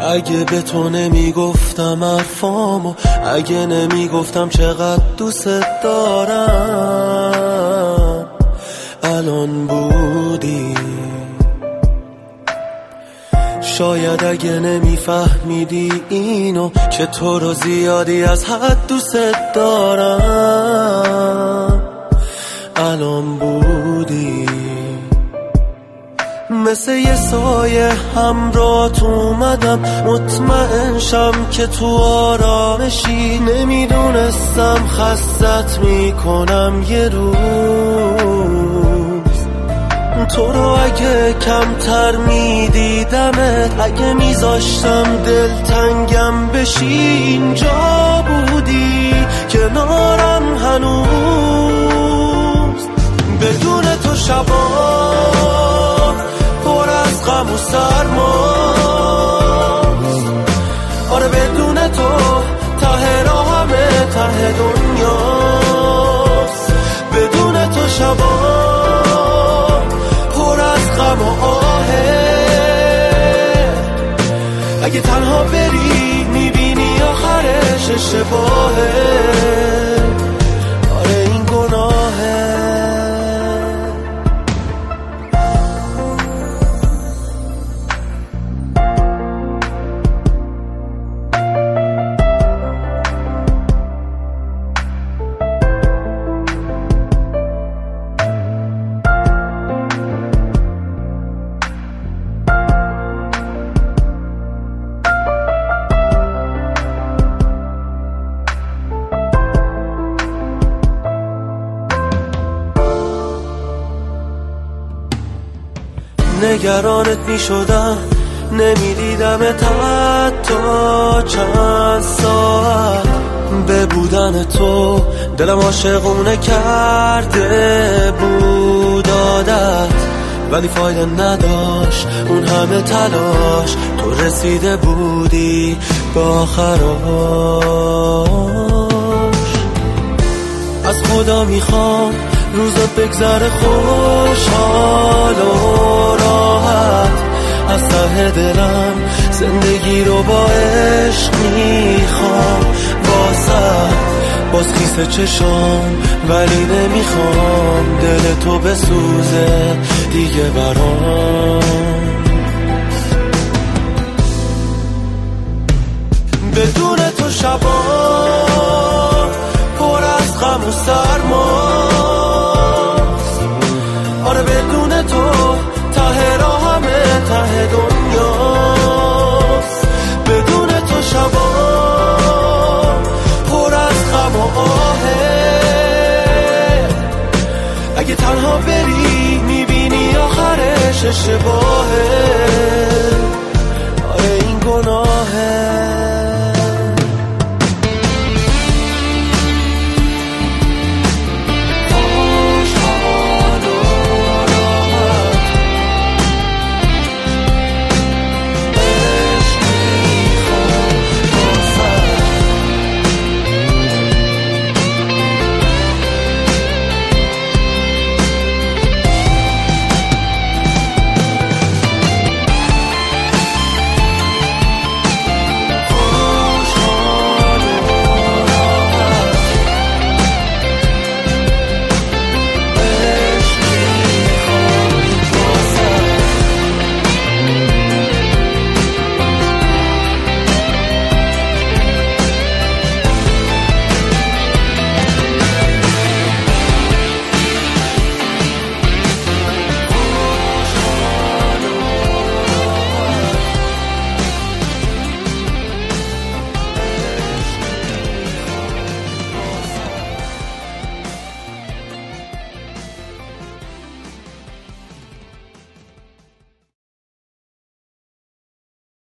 اگه به تو نمیگفتم حرفامو، اگه نمیگفتم چقدر دوست دارم، الان بودی. شاید اگه نمیفهمیدی اینو که تو رو زیادی از حد دوست دارم، الان بودی. مثل یه سایه همراهت اومدم، مطمئن شم که تو آرامشی. نمیدونستم خستت میکنم یه روز. تو رو اگه کمتر میدیدمت، اگه میذاشتم دلتنگم بشی، اینجا بودی کنارم هنوز. بدون تو شبا پر از غم و سرماست. آره بدون تو ته راهمه، ته دنیاست. بدون تو شبا پر از غم و آهه. اگه تنها بری میبینی آخرش اشتباهه. آره این گناهه. نگرانت می شدم، نمیدیدمت حتی چند ساعت. به بودن تو دلم عاشقونه کرده بود عادت، ولی فایده نداشت اون همه تلاش. تو رسیده بودی به آخراش. از خدا میخوام روزت بگذره خوشحال و راحت. از ته دلم زندگی رو با عشق میخوام واسه. باز خیسه چشام ولی نمیخوام دل تو بسوزه دیگه برام. بدون تو شبا پر از غم و سرما.